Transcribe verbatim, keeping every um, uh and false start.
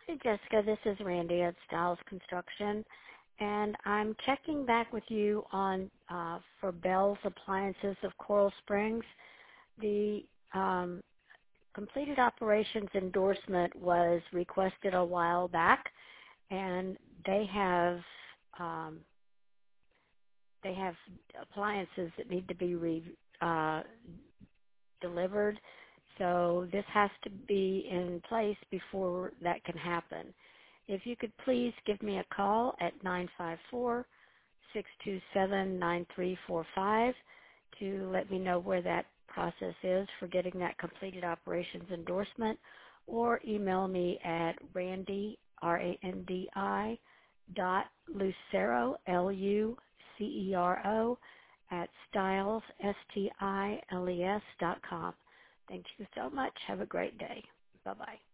Hey, Jessica, this is Randy at Styles Construction, and I'm checking back with you on uh, for Bell's Appliances of Coral Springs. The um, completed operations endorsement was requested a while back, and they have um, they have appliances that need to be re, uh, delivered. So this has to be in place before that can happen. If you could please give me a call at nine five four, six two seven, nine three four five to let me know where that process is for getting that completed operations endorsement, or email me at randy, R A N D I, dot lucero, L U C E R O, at styles, S T I L E S dot com. Thank you so much. Have a great day. Bye-bye.